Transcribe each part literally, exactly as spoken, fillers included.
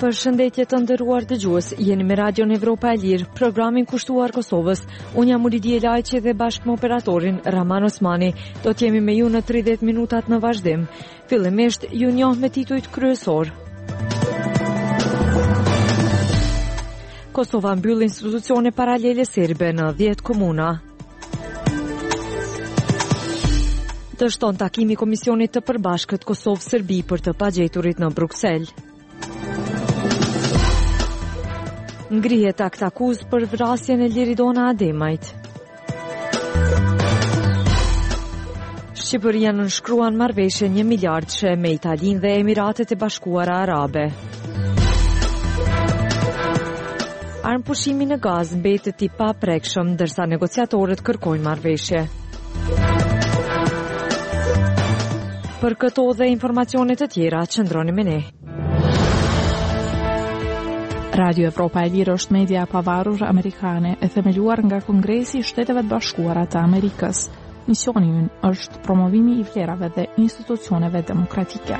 Përshëndetje të nderuar dëgjues, jeni me Radion Evropa e Lirë, programin kushtuar Kosovës. Unë jam Ulidi Elajqi dhe bashkë me operatorin Raman Osmani do të jemi me ju në tridhjetë minutat në vazhdim. Fillimisht ju njoh me titujt kryesor. Kosova mbyll institucione paralele serbe në dhjetë komuna. Dështon takimi Komisionit të Përbashkët Kosovë-Serbi për të pagjeturit në Bruksel. Ngrihet akt akuzë për vrasjen e Liridona Ademajt. Shqipëria nënshkruan marrëveshje një miliardëshe me Italinë dhe Emiratet e Bashkuara Arabe. Armëpushimi në gaz mbetet i paprekshëm, ndërsa negociatorët kërkojnë marrëveshje. Për këto dhe informacione të tjera, qëndroni me ne. Radio Evropa e Lirë është media e pavarur amerikane e themeluar nga Kongresi i Shteteve të Bashkuara të Amerikës. Misioni i ynë është promovimi i vlerave dhe institucioneve demokratike.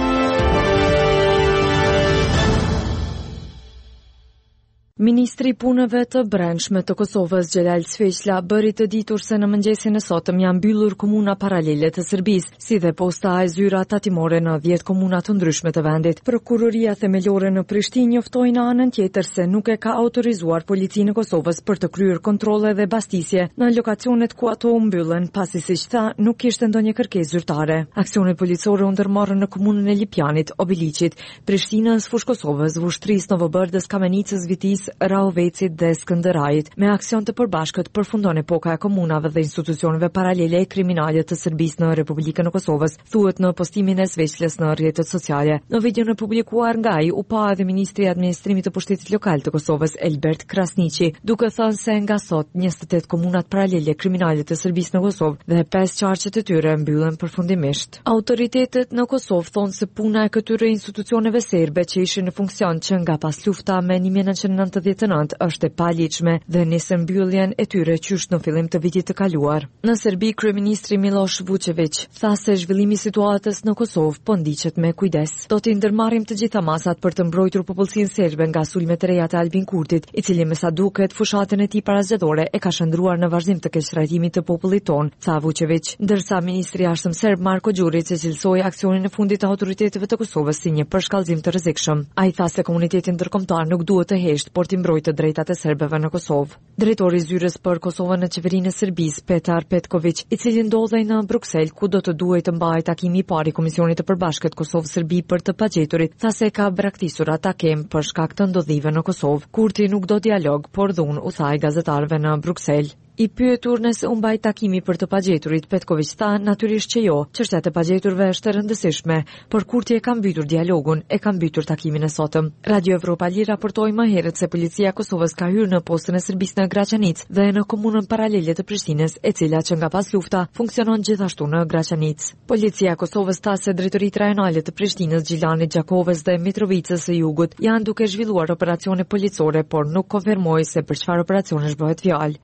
Ministri i Punëve të Brendshme të Kosovës, Xhelal Sveqla, bëri të ditur se në mëngjesin e sotëm janë mbyllur komuna paralele të Serbisë, si dhe posta e zyra tatimore në dhjetë komuna të ndryshme të vendit. Prokuroria themelore në Prishtinë njoftoi në anën tjetër se nuk e ka autorizuar policinë e Kosovës për të kryer kontrolle dhe bastisje në lokacionet ku ato u mbyllen, pasi siç tha, nuk kishte ndonjë kërkesë zyrtare. Aksionet policore u ndërmarrën në komunën e Lipjanit, Obiliqit, Prishtinës, Fushë Kosovës, Vushtrisë, Novobërdës, Kamenicës, Vitis, Rahovecit dhe Skënderajit. Me aksion të përbashkët përfundon epoka e komunave dhe institucioneve paralele e kriminale të Serbisë në Republikën e Kosovës, thuhet në postimin e Sveqlës në rrjetet sociale. Në videon e publikuar nga ai u pa edhe ministri i administrimit të pushtetit lokal të Kosovës, Elbert Krasniqi, duke thënë se nga sot njëzet e tetë komunat paralele kriminale të Serbisë në Kosovë dhe pesë qarqet e tyre mbyllen përfundimisht. Autoritetet në Kosovë thonë se puna e këtyre institucioneve serbe që ishin në funksion që nga pas lufta me një mijë e nëntëqind e nëntëdhjetë e nëntë është e paligjshme dhe nisën mbylljen e tyre qysh në fillim të vitit të kaluar. Në Serbi, kryeministri Miloš Vučević tha se zhvillimi i situatës në Kosovë po ndiqet me kujdes. Do t'i ndërmarrim të gjitha masat për të mbrojtur popullsinë serbe nga sulmet e reja të Albin Kurtit, i cili me sa duket fushatën e tij parazgjedhore e ka shndruar në vazhdim të keqtrajtimit të popullit ton, tha Vučević, ndërsa ministri i jashtëm serb Marko Đurić e cilësoi aksionin e fundit të autoriteteve të Kosovës si një përshkallëzim të rrezikshëm. Ai tha se komuniteti ndërkombëtar nuk duhet të heshtë, por t'i mbrojtë të drejtat e serbëve në Kosovë. Drejtori i zyrës për Kosovën në qeverinë e Serbisë, Petar Petković, i cili ndodhej në Bruksel, ku do të duhej të mbahej takimi i parë i Komisionit të Përbashkët Kosovë-Serbi për të pagjeturit, tha se ka braktisur atakim për shkak të ndodhive në Kosovë. Kurti nuk do dialog, por dhunë, u tha gazetarëve në Bruksel. I pyetur nëse u mbaj takimi për të pagjeturit, Petković tha natyrisht që jo, çështja e pagjeturve është e rëndësishme, por Kurti e ka mbytur dialogun, e ka mbytur takimin e sotëm. Radio Evropa Lirë raportoi më herët se policia e Kosovës ka hyrë në postën e Serbisë në Graçanic dhe në komunën paralele të Prishtinës, e cila që nga pas lufta funksionon gjithashtu në Graçanic. Policia e Kosovës tha se drejtoritë rajonale të Prishtinës, Gjilanit, Gjakovës dhe Mitrovicës së Jugut janë duke zhvilluar operacione policore, por nuk konfirmoi se për çfarë operacionesh bëhet fjalë.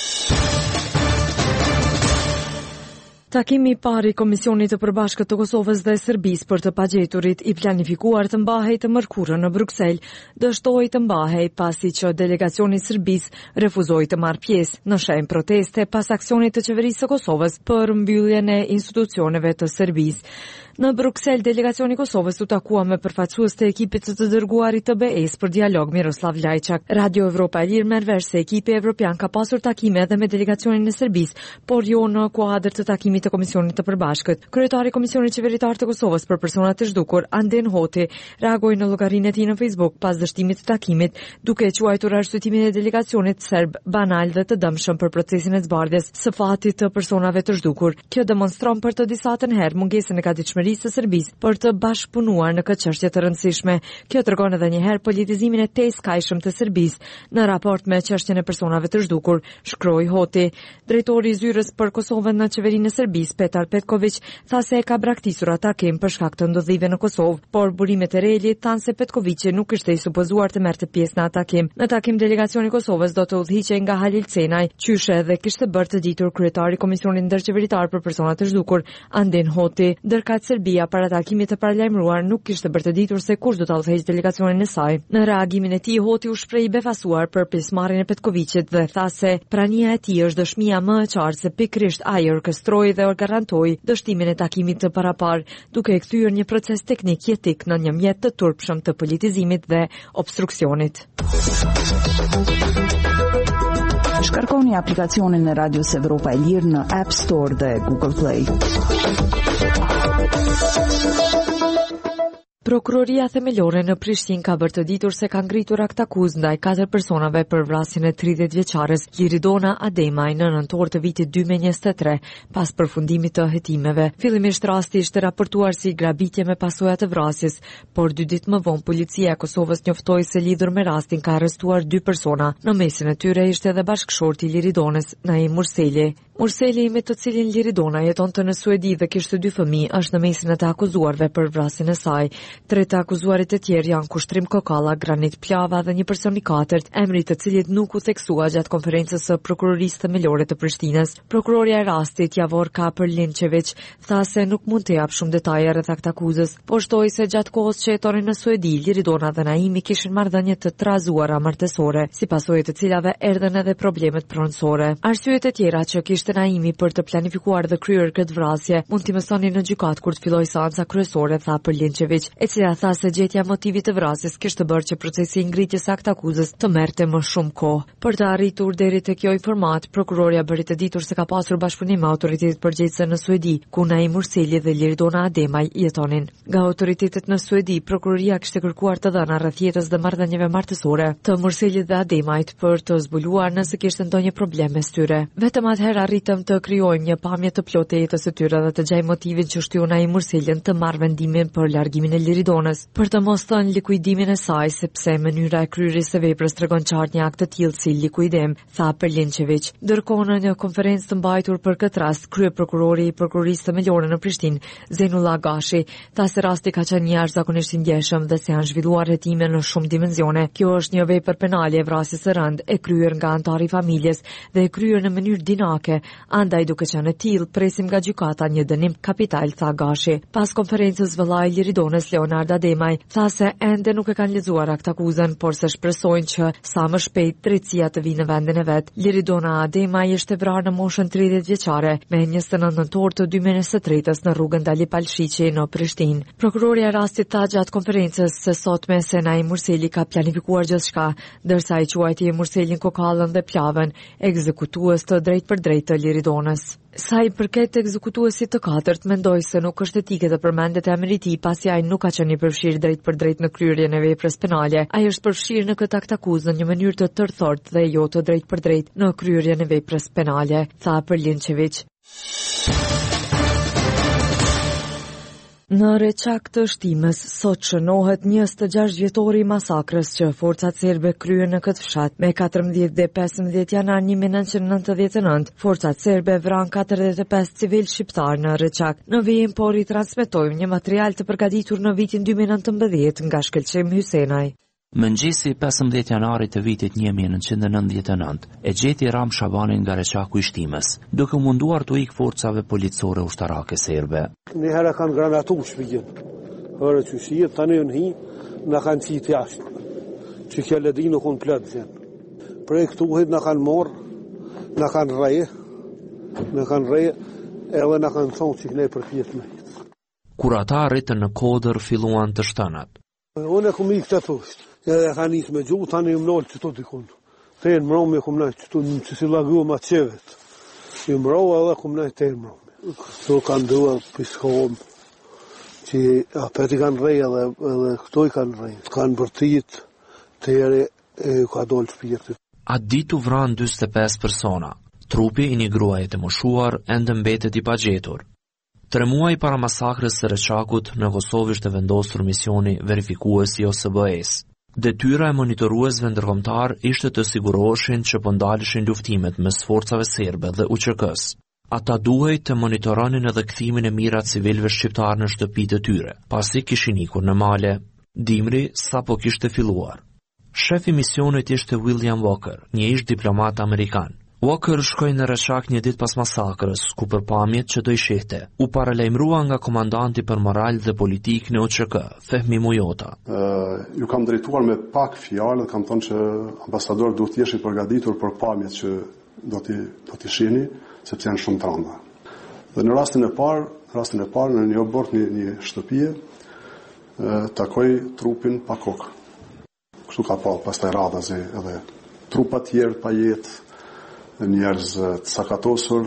Takimi i parë i Komisionit të Përbashkët të Kosovës dhe Serbisë për të pagjeturit i planifikuar të mbahej të mërkurën në Bruksel, dështoi të mbahej pasi që delegacioni i Serbisë refuzoi të marrë pjesë në shenjë proteste pas aksionit të qeverisë së Kosovës për mbylljen e institucioneve të Serbisë. Në Bruksel, delegacioni i Kosovës u takua me përfaqësues të ekipit të dërguarit të B E-s për dialog Miroslav Lajçak. Radio Evropa e Lirë merr vesh se ekipi evropian ka pasur takime edhe me delegacionin e Serbisë, por jo në kuadër të takimit të Komisionit të Përbashkët. Kryetari i Komisionit Qeveritar të Kosovës për personat të zhdukur, Anden Hoti, reagoi në llogarinë e tij në Facebook pas dështimit të takimit, duke quajtur arsyetimin e delegacionit serb banal dhe të dëmshëm për procesin e zbardhjes së fatit të personave të zhdukur. Kjo demonstron për të disatën herë mungesën e gatishmërisë së Serbisë për të bashkëpunuar në këtë çështje të rëndësishme. Kjo tregon edhe një herë politizimin e tejskajshëm të Serbisë në raport me çështjen e personave të zhdukur, shkroi Hoti. Drejtori i zyrës për Kosovën në qeverinë e Serbisë Serbisë Petar Petković tha se e ka braktisur atakim për shkak të ndodhive në Kosovë, por burimet e Relit thanë se Petković nuk ishte i supozuar të merrte pjesë në atakim. Në takim delegacioni i Kosovës do të udhëhiqej nga Halil Cenaj, qyshe edhe kishte bërë të ditur kryetari i Komisionit Ndërqeveritar për persona të zhdukur, Andin Hoti, ndërkaq Serbia para takimit të paralajmëruar nuk kishte bërë të ditur se kush do ta udhëheqë delegacionin e saj. Në reagimin e tij, Hoti u shpreh i befasuar për pjesëmarrjen e Petkovićit dhe tha se prania e tij është dëshmia më e qartë se pikërisht ai orkestroi dhe garantoi dështimin e takimit të parapar, duke e kthyer një proces teknik jetik në një mjet të turpshëm të politizimit dhe obstruksionit. Shkarkoni aplikacionin e Radios Evropa e Lirë në App Store dhe Google Play. Prokuroria themelore në Prishtinë ka bërë të ditur se ka ngritur akt akuzë ndaj katër personave për vrasjen e tridhjetë vjeçares Liridona Ademaj në nëntor të vitit dy mijë e njëzet e tre, pas përfundimit të hetimeve. Fillimisht rasti ishte raportuar si grabitje me pasoja të vrasjes, por dy ditë më vonë policia e Kosovës njoftoi se lidhur me rastin ka arrestuar dy persona. Në mesin e tyre ishte edhe bashkëshorti i Liridonës, Naim Murseli. Murseli, me të cilin Liridona jetonte në Suedi dhe kishte dy fëmijë, është në mesin e të akuzuarve për vrasjen e saj. Tre të akuzuarit e tjerë janë Kushtrim Kokalla, Granit Pljava dhe një person i katërt, emri të cilit nuk u theksua gjatë konferencës së prokurorisë themelore të Prishtinës. Prokuroria e rastit, Javor Kapër Linçević, tha se nuk mund të jap shumë detaje rreth akt akuzës, por shtoi se gjatë kohës që jetonin në Suedi, Liridona dhe Naimi kishin marrëdhënie të trazuara martësore, si pasojë të cilave erdhën edhe problemet pronësore. Arsyet e tjera që kishte Naimi për të planifikuar dhe kryer këtë vrasje mund t'i mësonin në gjykatë kur të fillojë seanca kryesore, tha për Linçević, e cila tha se gjetja motivit të vrasjes kishte bërë që procesi i ngritjes së akt akuzës të merrte më shumë kohë. Për të arritur deri te kjo informat, prokuroria bëri të ditur se ka pasur bashkëpunim me autoritetet përgjegjëse në Suedi, ku Naim Murseli dhe Liridona Ademaj jetonin. Nga autoritetet në Suedi, prokuroria kishte kërkuar të dhëna rreth jetës dhe marrëdhënieve martësore të Murselit dhe Ademajt për të zbuluar nëse kishte ndonjë problem mes tyre. Vetëm atëherë arritëm të krijojmë një pamje të plotë e jetës së tyre dhe të gjejmë motivin që shtyu Naim Murselin të marrë vendimin për largimin e Liridonës, për të mos thënë likuidimin e saj, sepse mënyra e kryerjes së veprës tregon qartë një akt të tillë si likuidim, tha Perlinçević. Ndërkohë, në një konferencë të mbajtur për këtë rast, kryeprokurori i prokurorisë themelore në Prishtinë, Zenullah Gashi, tha se rasti ka qenë një jashtëzakonisht i ndjeshëm dhe se janë zhvilluar hetime në shumë dimensione. Kjo është një vepër penale e vrasjes së rënd, e kryer nga antari i familjes dhe e kryer në mënyrë dinake, andaj duke qenë e tillë, presim nga gjykata një dënim kapital, tha Gashi. Pas konferencës vëllai i Liridonës, Leonard Ademaj, tha se ende nuk e kanë lexuar akt akuzën, por se shpresojnë që sa më shpejt drejtësia të vinë në vendin e vet. Liridona Ademaj ishte vrarë në moshën tridhjetë vjeçare me njëzet e nëntë nëntor të dy mijë e njëzet e tretës në rrugën Dali Palshiqi në Prishtinë. Prokuroria e rastit tha gjatë konferencës se sotme se Naim Murseli ka planifikuar gjithçka, ndërsa i quajti Murselin, Kokallën dhe Plavën ekzekutues të drejtë për drejtë të Liridonës. Sa i përket ekzekutuesit të katërt, mendoj se nuk është etike të përmendet emri i tij pasi ai nuk ka qenë i përfshirë drejt për drejt në kryerjen e veprës penale. Ai është përfshirë në këtë akt akuzë në një mënyrë të tërthort dhe jo të drejt për drejt në kryerjen e veprës penale, tha Perlinçević. Në Reçak të Shtimës, sot shënohet njëzet e gjashtë vjetori i masakrës që forcat serbe kryen në këtë fshat. Me katërmbëdhjetë dhe pesëmbëdhjetë janar një mijë e nëntëqind e nëntëdhjetë e nëntë, forcat serbe vran katërdhjetë e pesë civil shqiptar në Reçak. Në vijim por i transmetojmë një material të përgatitur në vitin dy mijë e nëntëmbëdhjetë nga Shkëlqim Hysenaj. Mëngjesi pesëmbëdhjetë janarit të vitit një mijë e nëntëqind e nëntëdhjetë e nëntë, e gjeti Ram Shabanin nga Reçaku i Shtimës, duke munduar të ikë forcave policore ushtarake serbe. Një herë kanë granatu shpijin, hërë që shijet, tani në hi, në kanë qitë jashtë, që kjo ledi nuk unë plëtë zjenë. Prej këtu hit në kanë morë, në kanë reje, në kanë reje, edhe në kanë thonë që këne për pjetë me hitë. Kur ata rritën në Kodër, filluan të shtënat. Unë e këmë i këtë poshtë, edhe kanë isë me gjuhë, tani më nëllë që të dikun. Te në mërome e këmë nëjtë që të në që si lagu ma qevet. I mërove edhe këmë nëjtë te në mërome. Këto kanë duhe piskohëm, që apet i kanë rejë edhe, edhe këto i kanë rejë. Kanë bërtit, të ere e ka dollë shpirtit. Atë ditu vranë dyzet e pesë persona. Trupi i një gruaje të moshuar ende mbetet i pagjetur. Tre muaj para masakrës së Reçakut, në Kosovë ishte vendosur misioni verifikuesi O S B E-s. Detyra e monitoruesve ndërkombëtar ishte të siguroheshin që po ndaleshin luftimet mes forcave serbe dhe U Q K-s. Ata duhej të monitoronin edhe kthimin e mirat civilëve shqiptar në shtëpitë e tyre, pasi kishin ikur në male. Dimri sapo kishte filluar. Shefi misionit ishte William Walker, një ish diplomat amerikan. Walker shkoi në Reshak një ditë pas masakrës, ku për pamjet që do i shihte, u paralajmërua nga komandanti për moral dhe politik në O Q K, Fehmi Mujota. Uh, ju kam drejtuar me pak fjalë, kam thënë që ambasador duhet të jesh i përgatitur për pamjet që do t'i do t'i shihni, sepse janë shumë të rënda. Dhe në rastin e parë, në rastin e parë në një abort një, një shtëpie, takoj trupin pa kokë. Kështu ka pa pastaj radhazi edhe trupa tjerë pa jetë, njerëz të sakatosur.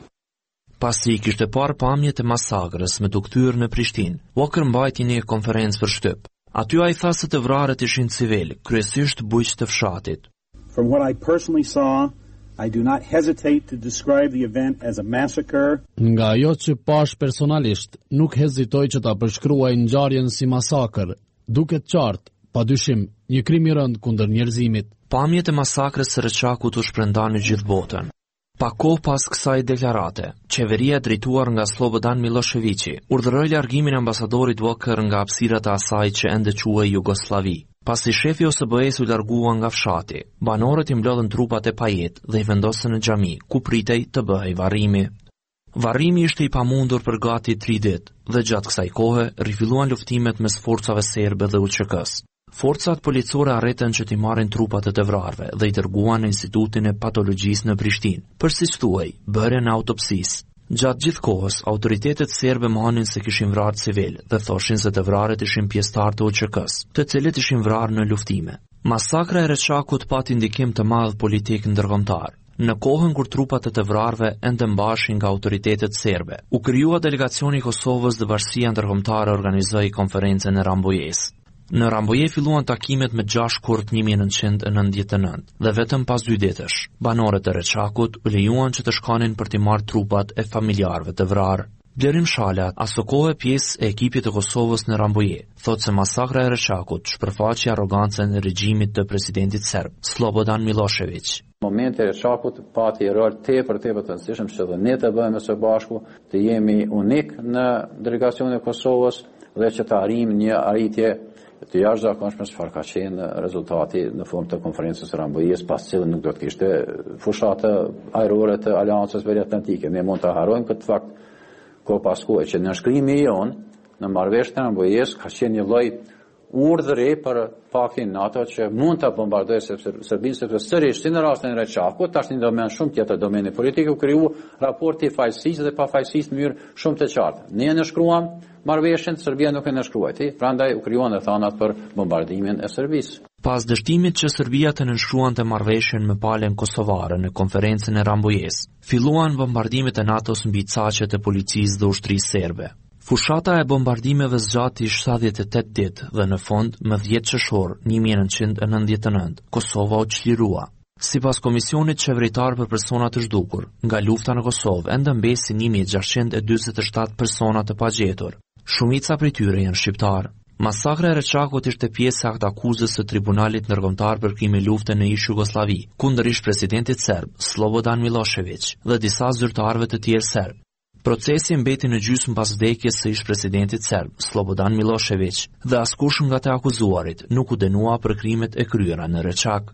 Pasi kishte parë pamjet e masakrës me të kthyer në Prishtinë, Walker mbajti një konferencë për shtyp. Aty ai tha se të vrarët ishin civil, kryesisht bujq të fshatit. From what I personally saw, I do not hesitate to describe the event as a massacre. Nga ajo që pash personalisht, nuk hezitoj që ta përshkruaj ngjarjen si masakër, duket qartë, padyshim, një krim i rënd kundër njerëzimit. Pamjet e masakrës së Reshakut u shpërndan në gjithë botën. Pa kohë pas kësaj deklarate, qeveria drejtuar nga Slobodan Miloševići urdhëroi largimin e ambasadorit Walker nga hapësirat e asaj që ende quhej Jugosllavi. Pasi shefi O S B E-s u largua nga fshati, banorët i mblodhën trupat e pajet dhe i vendosën në xhami, ku pritej të bëhej varrimi. Varrimi ishte i pamundur për gati tri ditë dhe gjatë kësaj kohe rifilluan luftimet mes forcave serbe dhe U Q K-s. Forcat policore arritën që t'i marrin trupat e të vrarve dhe i dërguan në Institutin e Patologjisë në Prishtinë, për si thuaj, bërjen e autopsisë. Gjatë gjithë kohës, autoritetet serbe mohonin se kishin vrarë civil dhe thoshin se të vrarët ishin pjesëtar të O Q K-s, të cilët ishin vrarë në luftime. Masakra e Reshakut pati ndikim të madh politik ndërkombëtar. Në kohën kur trupat e të vrarve ende mbashin nga autoritetet serbe, u krijua delegacioni i Kosovës dhe Bashkia Ndërkombëtare organizoi konferencën e Rambujës. Në Ramboje filluan takimet me gjashtë korrt një mijë e nëntëqind e nëntëdhjetë e nëntë dhe vetëm pas dy ditësh, banorët e Reshakut u lejuan që të shkonin për t'i marrë trupat e familjarëve të vrarë. Blerim Shalat, aso kohë pjesë e ekipit të Kosovës në Ramboje, thotë se masakra e Reshakut shpërfaqi arrogancën e regjimit të presidentit serb, Slobodan Milošević. Momenti e Reshakut pati rol tepër tepër të rëndësishëm që dhe ne të bëhemi së bashku, të jemi unik në delegacionin e Kosovës dhe që të arrijmë një arritje të jashtëzakonshme çfarë ka qenë rezultati në fund të konferencës së Rambojës, pas cilën nuk do të kishte fushate ajrore të Aleancës Veriatlantike. Ne mund ta harrojmë këtë fakt kohë pas kohe që në shkrimin e jon në marrëveshjen e Rambojës ka qenë një lloj urdhëri për paktin NATO që mund ta bombardojë sepse Serbinë, sepse sërish si në rastin e Reshakut, tash një domen shumë tjetër, domeni politik, u kriju raporti fajësisë dhe pafajësisë në mënyrë shumë të qartë. Ne ne shkruam marrëveshjen, Serbia nuk e nënshkruajti, prandaj u krijuan thanat për bombardimin e Serbisë. Pas dështimit që Serbia të nënshkruante marrëveshjen me palën kosovare në konferencën e Rambojës, filluan bombardimet e NATO-s mbi caqet e policisë dhe ushtrisë serbe. Fushata e bombardimeve zgjati shtatëdhjetë e tetë ditë dhe në fund, më dhjetë qershor një mijë e nëntëqind e nëntëdhjetë e nëntë, Kosova u çlirua. Sipas Komisionit Qeveritar për persona të zhdukur, nga lufta në Kosovë ende mbesin një mijë e gjashtëqind e dyzet e shtatë persona të pagjetur. Shumica prej tyre janë shqiptar. Masakra e Reshakut ishte pjesë e aktakuzës së Tribunalit Ndërkombëtar për krime lufte në ish Jugosllavi, kundër ish presidentit serb Slobodan Milošević dhe disa zyrtarëve të tjerë serb. Procesi mbeti në gjysmë pas vdekjes së ish presidentit serb Slobodan Milošević dhe askush nga të akuzuarit nuk u dënua për krimet e kryera në Reshak.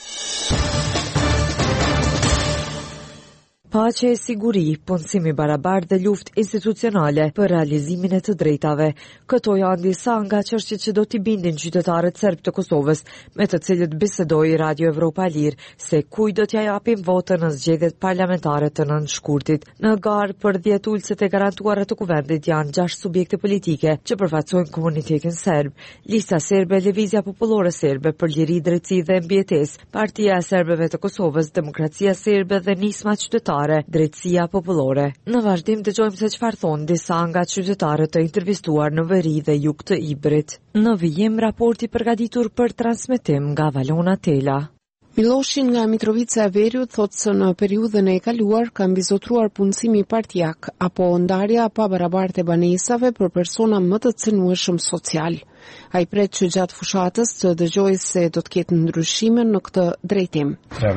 Paqe e siguri, punësimi barabartë dhe luftë institucionale për realizimin e të drejtave. Këto janë disa nga çështjet që do t'i bindin qytetarët serb të Kosovës, me të cilët bisedoi Radio Evropa e Lirë se kujt do t'ja japin votën në zgjedhjet parlamentare të nënshkurtit. Në garë për dhjetë ulëset e garantuara të kuvendit janë gjashtë subjekte politike që përfaqësojnë komunitetin serb. Lista serbe, Lëvizja Popullore Serbe për Liri, Drejtësi dhe Mbijetesë, Partia e Serbëve të Kosovës, Demokracia Serbe dhe nisma qytetare, Drejtësia Popullore. Në vazhdim dëgjojmë se çfarë thonë disa nga qytetarët të intervistuar në veri dhe jug të Ibrit. Në vijim raporti përgatitur për transmetim nga Valona Tela. Miloshin nga Mitrovica e Veriut thotë se në periudhën e kaluar ka mbizotruar punësimi partijak apo ndarja pa barabartë e banesave për persona më të cënueshëm social. Ai pret që gjatë fushatës të dëgjojë se do të ketë ndryshime në këtë drejtim.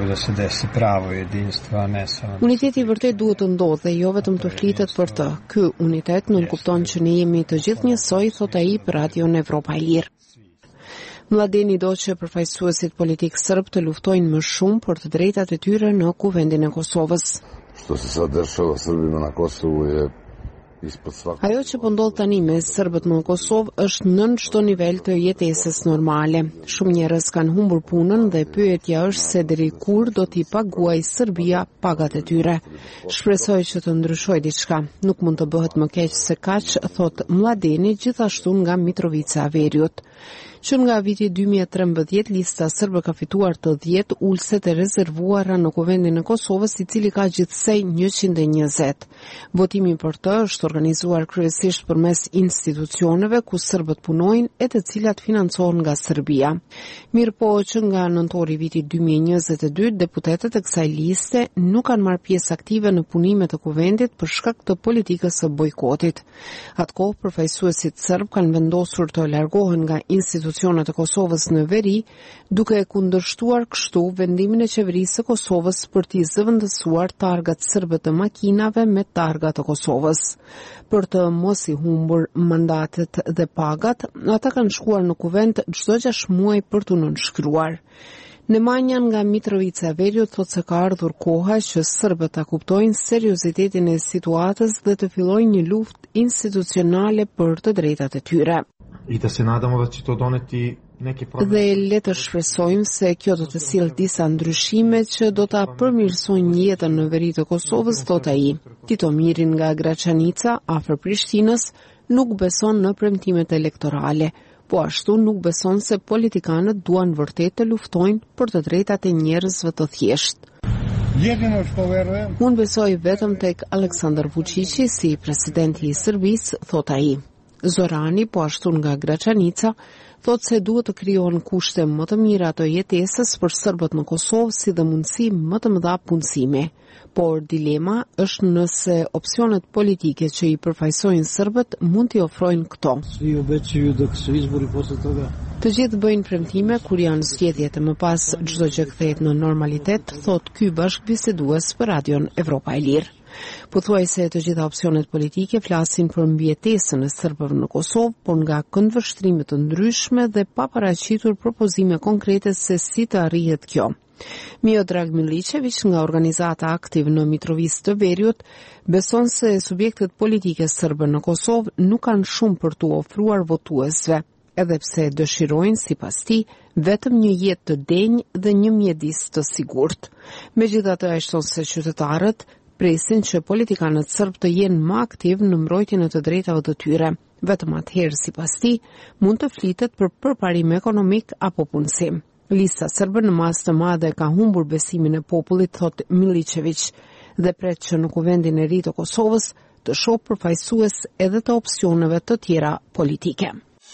Uniteti vërtet duhet të ndodhë dhe jo vetëm të flitet për të. Ky unitet nuk kupton që ne jemi të gjithë njësoj, thot ai për Radion Evropa e Lirë. Mladeni do që përfaqësuesit politik serb të luftojnë më shumë për të drejtat e tyre në kuvendin e Kosovës. Ajo që po ndodh tani me serbët në Kosovë është nën çdo nivel të jetesës normale. Shumë njerëz kanë humbur punën dhe pyetja është se deri kur do t'i paguajë Serbia pagat e tyre. Shpresoj që të ndryshojë diçka. Nuk mund të bëhet më keq se kaq, thot Mladeni, gjithashtu nga Mitrovica e Veriut. Që nga viti dy mijë e trembëdhjetë lista serbe ka fituar të dhjetë ulëset e rezervuara në kuvendin e Kosovës, i cili ka gjithsej njëqind e njëzet. Votimi për të është organizuar kryesisht përmes institucioneve ku serbët punojnë e të cilat financohen nga Serbia. Mirëpo që nga nëntori viti dy mijë e njëzet e dy, deputetët e kësaj liste nuk kanë marrë pjesë aktive në punimet e kuvendit për shkak të politikës së bojkotit. Atkohë përfaqësuesit serb kanë vendosur të largohen nga institucionet institucionet e Kosovës në veri, duke e kundërshtuar kështu vendimin e qeverisë së Kosovës për t'i zëvendësuar targat serbe të makinave me targat të Kosovës. Për të mos i humbur mandatet dhe pagat, ata kanë shkuar në kuvend çdo gjashtë muaj për t'u nënshkruar. Nemanja nga Mitrovica e Veriut thot se ka ardhur koha që serbët ta kuptojnë seriozitetin e situatës dhe të fillojnë një luftë institucionale për të drejtat e tyre. Dhe le të shpresojmë se kjo do të sjellë disa ndryshime që do ta përmirësojnë jetën në veri të Kosovës, thot ai. Titomirin nga Graçanica, afër Prishtinës, nuk beson në premtimet elektorale, po ashtu nuk beson se politikanët duan vërtet të luftojnë për të drejtat e njerëzve të thjeshtë. Unë besoj vetëm tek Aleksandar Vučići si presidenti i Serbisë, thot ai. Zorani, po ashtu nga Graçanica, thot se duhet të krijohen kushte më të mira të jetesës për serbët në Kosovë, si dhe mundësi më të mëdha punësimi. Por dilema është nëse opsionet politike që i përfaqësojnë serbët mund t'i ofrojnë këto. Të gjithë bëjnë premtime kur janë zgjedhjet e më pas çdo gjë kthehet në normalitet, thot ky bashkëbisedues për Radion Evropa e Lirë. Pothuajse të gjitha opsionet politike flasin për mbijetesën e serbëve në Kosovë, por nga këndvështrime të ndryshme dhe pa paraqitur propozime konkrete se si të arrihet kjo. Miodrag Milicevic nga organizata aktiv në Mitrovicë të Veriut beson se subjektet politike serbe në Kosovë nuk kanë shumë për t'u ofruar votuesve, edhe pse dëshirojnë, sipas tij, vetëm një jetë të denjë dhe një mjedis të sigurt. Megjithatë, ai thon se qytetarët presin që politikanët serb të jenë më aktiv në mbrojtjen e të drejtave të tyre. Vetëm atëherë, sipas tij, mund të flitet për përparim ekonomik apo punësim. Lista serbe në masë të madhe ka humbur besimin e popullit, thot Milicevic, dhe pret që në kuvendin e ri të Kosovës të shohë përfaqësues edhe të opsioneve të tjera politike.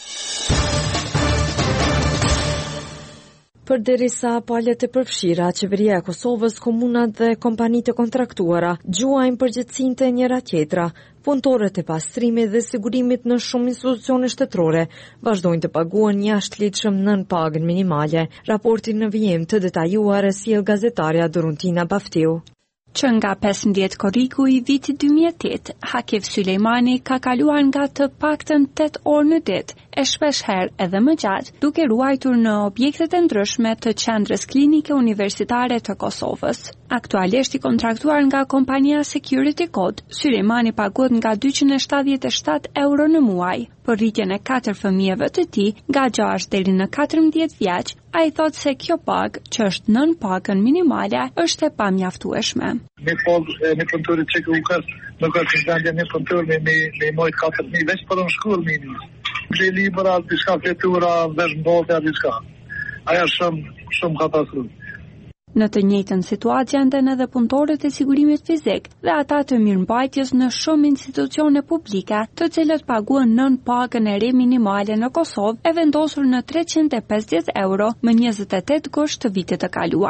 Përderisa palët e përfshira, qeveria e Kosovës, komunat dhe kompanitë e kontraktuara gjuajnë përgjegjësinë të njëra tjetra, punëtorët e pastrimit dhe sigurimit në shumë institucione shtetërore vazhdojnë të paguhen jashtëligjshëm nën pagën minimale. Raportin në vijim të detajuar e sjell gazetarja Doruntina Baftiu. Që nga pesëmbëdhjetë korriku i vitit dy mijë e tetë, Hakif Sulejmani ka kaluar nga të paktën tetë orë në ditë, e shpesh herë edhe më gjatë, duke ruajtur në objektet e ndryshme të qendrës klinike universitare të Kosovës. Aktualisht i kontraktuar nga kompania Security Code, Sulejmani paguhet nga dyqind e shtatëdhjetë e shtatë euro në muaj. Për rritjen e katër fëmijëve të tij, nga gjashtë deri në katërmbëdhjetë vjeç, ai thotë se kjo pagë, që është nën pagën minimale, është e pamjaftueshme. Një pagë në punëtorit që u ka, nuk ka çështje në punëtor me me mojt katër mijë veç për në shkollë minimum. Që libra, diçka fletura, vesh mbotja, diçka. Aja shumë shumë katastrofë. Në të njëjtën situatë gjenden edhe punëtorët e sigurimit fizik dhe ata të mirëmbajtjes në shumë institucione publike, të cilët paguhen nën pagën e re minimale në Kosovë, e vendosur në treqind e pesëdhjetë euro më njëzet e tetë gusht të vitit të kaluar.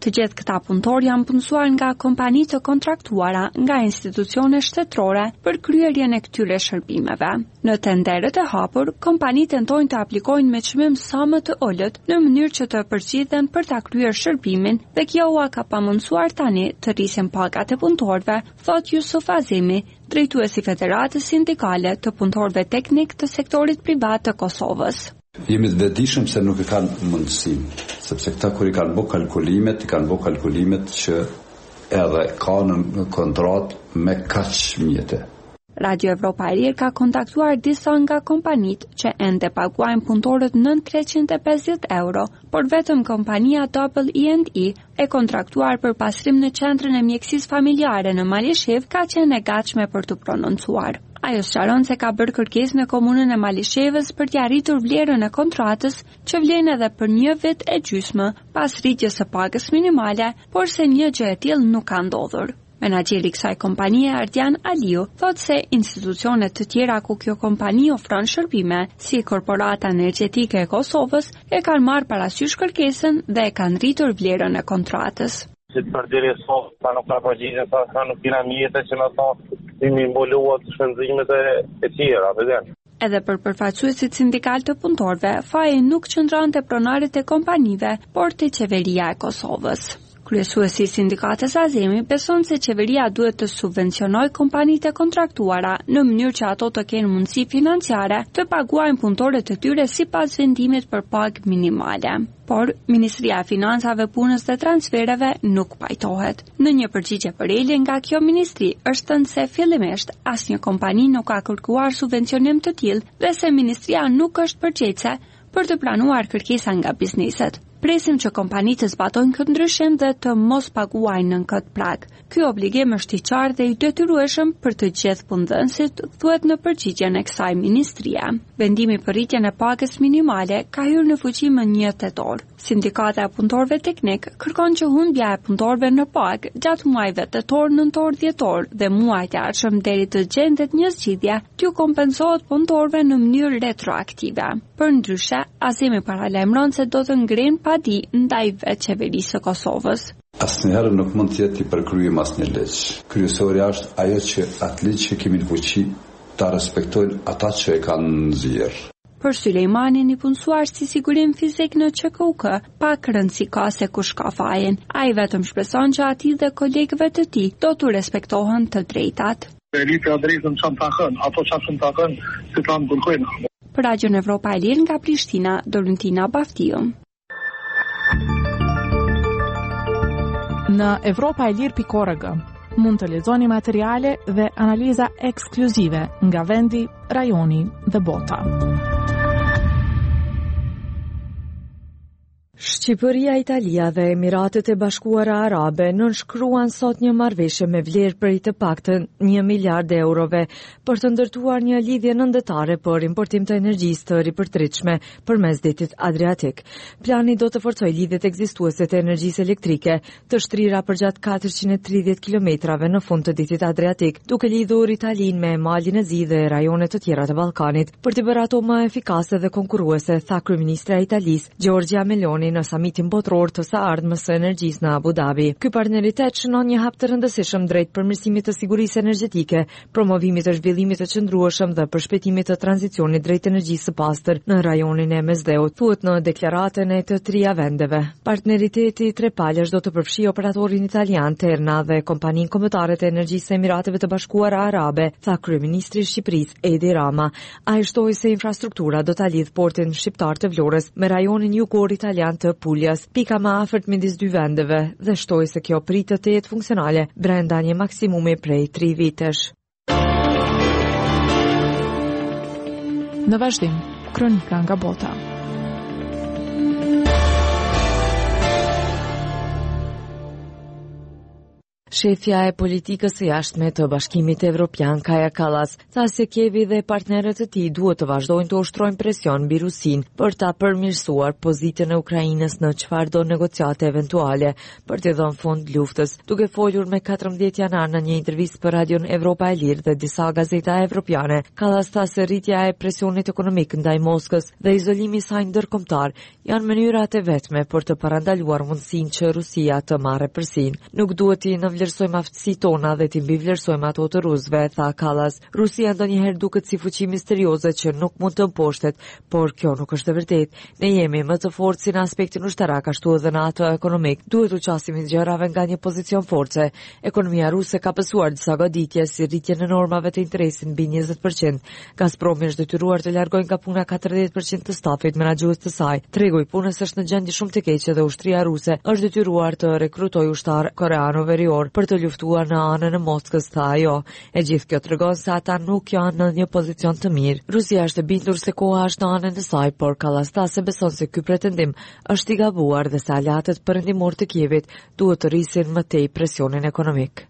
Të gjithë këta punëtor janë punësuar nga kompani të kontraktuara nga institucione shtetërore për kryerjen e këtyre shërbimeve. Në tenderet e hapur, kompanitë tentojnë të aplikojnë me çmim sa më të ulët në mënyrë që të përgjigjen për ta kryer shërbimin dhe kjo ua ka pamundsuar tani të rrisin pagat e punëtorëve, thot Yusuf Azimi, drejtuesi Federatës Sindikale të Punëtorëve Teknik të Sektorit Privat të Kosovës. Jemi të vetëdijshëm se nuk e kanë mundësinë, sepse këta kur i kanë bërë kalkulimet, i kanë bërë kalkulimet që edhe ka në kontratë me kaq mjete. Radio Evropa e Lirë ka kontaktuar disa nga kompanitë që ende paguajnë punëtorët nën treqind e pesëdhjetë euro, por vetëm kompania Double E and E e kontraktuar për pastrim në qendrën e mjekësisë familjare në Malishev ka qenë e gatshme për të prononcuar. Ajo sqaron se ka bërë kërkesë në komunën e Malishevës për të arritur vlerën e kontratës, që vlen edhe për një vit e gjysmë pas rritjes së pagës minimale, por se një gjë e tillë nuk ka ndodhur. Menaxheri i kësaj kompanie, Ardian Aliu, thotë se institucionet të tjera ku kjo kompani ofron shërbime, si Korporata Energjetike e Kosovës, e kanë marrë parasysh kërkesën dhe e kanë rritur vlerën e kontratës. Që të përderi sot, ta nuk ka përgjigje, ta nuk kina mjete që në thonë të mi mbuluat shpenzimet e, e tjera, vedem. Edhe për përfaqësuesit sindikal të punëtorëve, faji nuk qëndronte pronarit e kompanive, por te qeveria e Kosovës. Kryesuesi i sindikatës Azemi beson se qeveria duhet të subvencionojë kompanitë e kontraktuara në mënyrë që ato të kenë mundësi financiare të paguajnë punëtorët e tyre sipas vendimit për pagë minimale. Por Ministria e Financave, Punës dhe Transfereve nuk pajtohet. Në një përgjigje për Eli nga kjo ministri është thënë se fillimisht asnjë kompani nuk ka kërkuar subvencionim të tillë dhe se ministria nuk është përgjegjëse për të planuar kërkesa nga bizneset. Presim që kompanitë të zbatojnë këtë ndryshim dhe të mos paguajnë nën këtë prag. Ky obligim është i qartë dhe i detyrueshëm për të gjithë punëdhënësit, thuhet në përgjigjen e kësaj ministrie. Vendimi për rritjen e pagës minimale ka hyrë në fuqi më një tetor. Sindikata e punëtorëve teknik kërkon që humbja e punëtorëve në pagë gjatë muajve tetor, nëntor, dhjetor dhe muajt e ardhshëm deri të gjendet një zgjidhje, t'ju kompensohet punëtorëve në mënyrë retroaktive. Përndryshe, Azimi paralajmëron se do të ngrenë padi ndaj vetë qeverisë së Kosovës. Asnjëherë nuk mund të jetë i përkryejm asnjë ligj. Kryesori është ajo që atë ligj që kemi në fuqi ta respektojnë ata që e kanë nxjerr. Për Sulejmanin, i punësuar si sigurim fizik në Q K U K, pak rëndësi ka se kush ka fajin. Ai vetëm shpreson që atij dhe kolegëve të tij do t'u respektohen të drejtat. Elita drejtën çan takën, ato çan takën, si kanë kërkojnë. Për Radion Evropa e Lirë nga Prishtina, Dorentina Baftiu. Në Evropa e Lirë pikë org mund të lexoni materiale dhe analiza ekskluzive nga vendi, rajoni dhe bota. Shqipëria, Italia dhe Emiratet e Bashkuara Arabe nënshkruan sot një marrëveshje me vlerë prej të paktën një miliard eurove për të ndërtuar një lidhje nëndetare për importim të energjisë të ripërtritshme përmes detit Adriatik. Plani do të forcojë lidhjet ekzistuese të energjisë elektrike të shtrira përgjatë katërqind e tridhjetë kilometrave në fund të detit Adriatik, duke lidhur Italinë me Malin e Zi dhe rajone të tjera të Ballkanit. Për të bërë ato më efikase dhe konkurruese, tha kryeministra e Italisë, Giorgia Meloni, në samitin botror të së ardhmës së energjisë në Abu Dhabi. Ky partneritet shënon një hap të rëndësishëm drejt përmirësimit të sigurisë energjetike, promovimit të zhvillimit të qëndrueshëm dhe përshpejtimit të tranzicionit drejt energjisë së pastër në rajonin e Mesdheut, thuhet në deklaratën e të trija vendeve. Partneriteti trepalësh do të përfshijë operatorin italian Terna dhe kompaninë kombëtare të energjisë së Emirateve të Bashkuara Arabe, tha kryeministri i Shqipërisë Edi Rama. Ai shtoi se infrastruktura do ta lidh portin shqiptar të Vlorës me rajonin jugor italian të Puljas, pika më afërt midis dy vendeve, dhe shtoi se kjo pritet të jetë funksionale brenda një maksimumi prej tri vitesh. Në vazhdim, kronika nga bota. Shefja e politikës së jashtme të Bashkimit Evropian Kaja Kallas tha se Kievi dhe partnerët e tij duhet të vazhdojnë të ushtrojnë presion mbi Rusinë për ta përmirësuar pozitën e Ukrainës në çfarëdo negociate eventuale për të dhënë fund luftës. Duke folur me katërmbëdhjetë janar në një intervistë për Radion Evropa e Lirë dhe disa gazeta evropiane, Kallas tha se rritja e presionit ekonomik ndaj Moskës dhe izolimi i saj ndërkombëtar janë mënyrat e vetme për të parandaluar mundësinë që Rusia të marrë përsinë. Nuk duhet i vlerësojmë aftësitë tona dhe të mbivlerësojmë ato të rusëve, tha Kallas. Rusia ndonjëherë duket si fuqi misterioze që nuk mund të mposhtet, por kjo nuk është e vërtetë. Ne jemi më të fortë si në aspektin ushtarak, ashtu edhe në ato ekonomik. Duhet të qasim gjërave nga një pozicion force. Ekonomia ruse ka pësuar disa goditje si rritjen e normave të interesit mbi njëzet përqind. Gazpromi është detyruar të largojë nga puna katërdhjetë përqind të stafit menaxhues të saj. Tregu i punës është në gjendje shumë të keqe dhe ushtria ruse është detyruar të rekrutojë ushtar koreano verior për të luftuar në anën e Moskës, tha ajo. E gjithë kjo tregon se ata nuk janë në një pozicion të mirë. Rusia është e bindur se koha është në anën e saj, por Kallas tha se beson se ky pretendim është i gabuar dhe se aleatët perëndimor të Kievit duhet të rrisin më tej presionin ekonomik.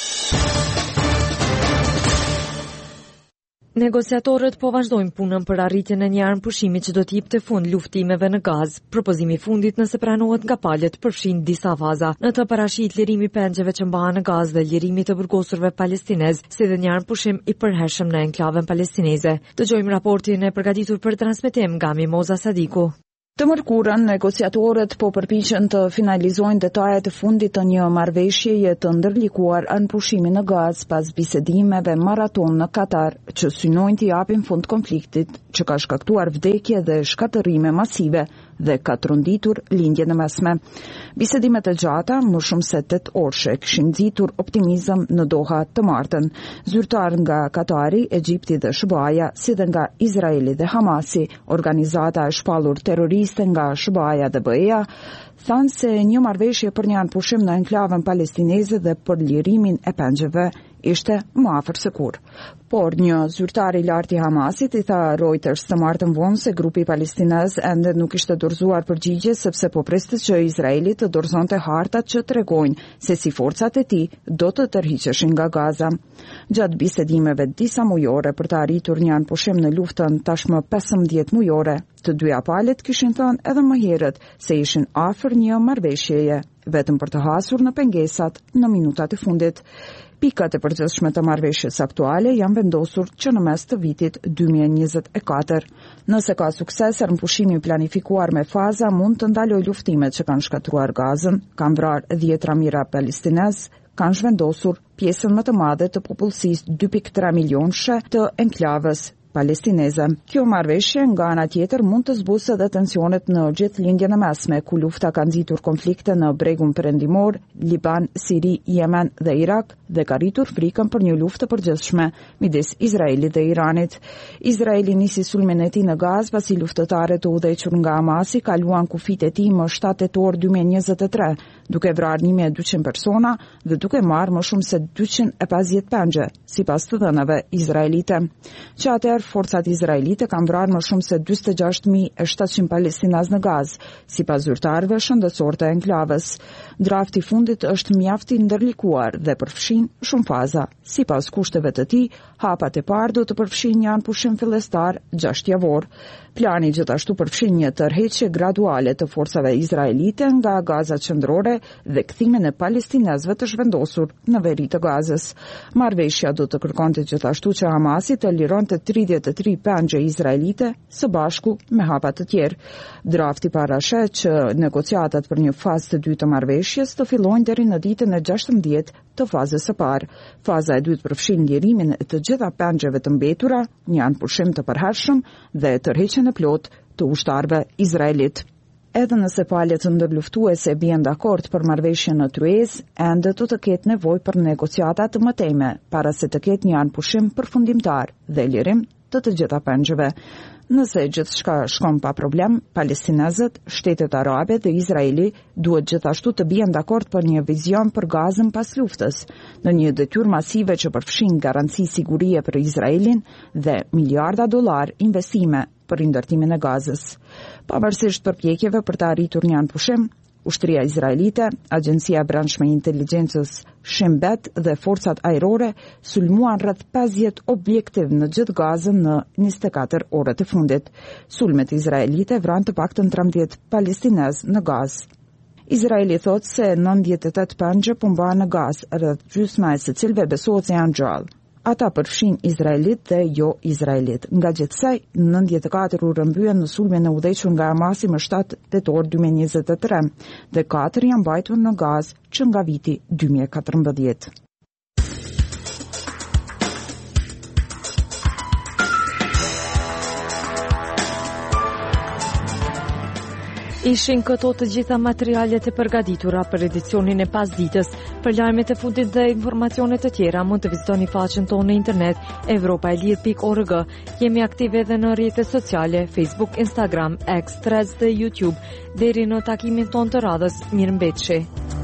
Negociatorët po vazhdojnë punën për arritjen e një armëpushimi që do të jepte fund luftimeve në Gazë. Propozimi i fundit, nëse pranohet nga palët, përfshin disa faza. Në të parashit lirimi pengjeve që mbahen në Gazë dhe lirimi të burgosurve palestinez, si dhe një armëpushim i përhershëm në enklavën palestineze. Dëgjojmë raportin e përgatitur për transmetim nga Mimoza Sadiku. Të mërkurën, negociatorët po përpiqen të finalizojnë detajet e fundit të një marrëveshjeje të ndërlikuar në pushimin në Gazë pas bisedimeve maraton në Katar që synojnë të japin fund konfliktit që ka shkaktuar vdekje dhe shkatërrime masive dhe ka tronditur lindjen e mesme. Bisedimet e gjata, më shumë se tetë orëshe, kishin nxitur optimizëm në Doha të martën. Zyrtar nga Katari, Egjipti dhe S B A-ja, si dhe nga Izraeli dhe Hamasi, organizata e shpallur terroriste nga S B A-ja dhe B E-ja, thanë se një marrëveshje për një anëpushim në enklavën palestineze dhe për lirimin e pengjeve ishte më afër se kur. Por një zyrtar i lartë i Hamasit i tha Reuters të martën vonë se grupi palestinez ende nuk ishte dorëzuar përgjigje sepse po priste që Izraeli të dorëzonte hartat që tregojnë se si forcat e tij do të tërhiqeshin nga Gaza. Gjatë bisedimeve disa mujore për të arritur një anëpushim në luftën tashmë pesëmbëdhjetë mujore, të dyja palët kishin thënë edhe më herët se ishin afër një marrëveshjeje, vetëm për të hasur në pengesat në minutat e fundit. Pikat e përgjithshme të marrëveshjes aktuale janë vendosur që në mes të vitit dy mijë e njëzet e katër. Nëse ka sukses, armëpushimi planifikuar me faza mund të ndalojë luftimet që kanë shkatruar Gazën, kanë vrarë dhjetra mijëra palestinez, kanë zhvendosur pjesën më të madhe të popullsisë dy pikë tre milionëshe të enklavës palestineze. Kjo marrëveshje nga ana tjetër mund të zbusë edhe tensionet në gjithlindjen e mesme, ku lufta ka nxitur konflikte në bregun perëndimor, Liban, Siri, Yemen dhe Irak dhe ka rritur frikën për një luftë të përgjithshme midis Izraelit dhe Iranit. Izraeli nisi sulmin e tij në Gazë pasi luftëtarët të udhëhequr nga Hamasi kaluan kufit e tij më shtatë tetor dy mijë e njëzet e tre, duke vrarë një mijë e dyqind persona dhe duke marrë më shumë se dyqind e pesëdhjetë pengje, sipas të dhënave izraelite. Që atëherë forcat izraelite kanë vrarë më shumë se dyzet e gjashtë mijë e shtatëqind palestinaz në Gazë, sipas zyrtarëve shëndetësor të enklavës. Drafti i fundit është mjaft i ndërlikuar dhe përfshin shumë faza. Sipas kushteve të tij, hapat e parë do të përfshin një anëpushim fillestar gjashtë javor. Plani gjithashtu përfshin një tërheqje graduale të forcave izraelite nga Gaza qendrore dhe kthimin e palestinezëve të zhvendosur në veri të Gazës. Marrëveshja do të kërkonte gjithashtu që Hamasi të lironte tridhjetë e tri pengje izraelite së bashku me hapa të tjerë. Drafti parashet që negociatat për një fazë të dytë të marrëveshjes të fillojnë deri në ditën e gjashtëmbëdhjetë të fazës së parë. Faza e dytë përfshin lirimin e të gjitha pengjeve të mbetura, një anëpushim të përhershëm dhe tërheqjen e plot të ushtarëve izraelit. Edhe nëse palët ndërluftuese bien dakord për marrëveshjen në tryezë, ende do të ketë nevojë për negociata të mëtejme para se të ketë një anëpushim përfundimtar dhe lirim të të gjitha pengjeve. Nëse gjithçka shkon pa problem, palestinezët, shtetet arabe dhe Izraeli duhet gjithashtu të bien dakord për një vizion për Gazën pas luftës, në një detyrë masive që përfshin garanci sigurie për Izraelin dhe miliarda dollar investime për ndërtimin e Gazës. Pavarësisht përpjekjeve për të arritur një anëpushim, Ushtria izraelite, Agjencia e Brendshme e Inteligjencës Shin Bet dhe forcat ajrore sulmuan rreth pesëdhjetë objektiv në gjithë Gazën në njëzet e katër orët e fundit. Sulmet izraelite vranë të paktën trembëdhjetë palestinez në Gazë. Izraeli thot se nëntëdhjetë e tetë pengje po mbahen në Gazë, rreth gjysma e së cilëve besohet se janë gjallë. Ata përfshin izraelit dhe jo izraelit. Nga gjithsej, nëntëdhjetë e katër u rëmbyen në sulmin e udhëhequr nga Hamasi më shtatë tetor dy mijë e njëzet e tre dhe katër janë mbajtur në Gazë që nga viti dy mijë e katërmbëdhjetë. Ishin këto të gjitha materialet e përgatitura për edicionin e pasdites. Për lajmet e fundit dhe informacionet të tjera mund të vizitoni faqen tonë në internet evropaelir pikë org. Jemi aktive edhe në rrjetet sociale, Facebook, Instagram, X, Threads dhe YouTube. Deri në takimin tonë të radhës, mirëmbëjtje.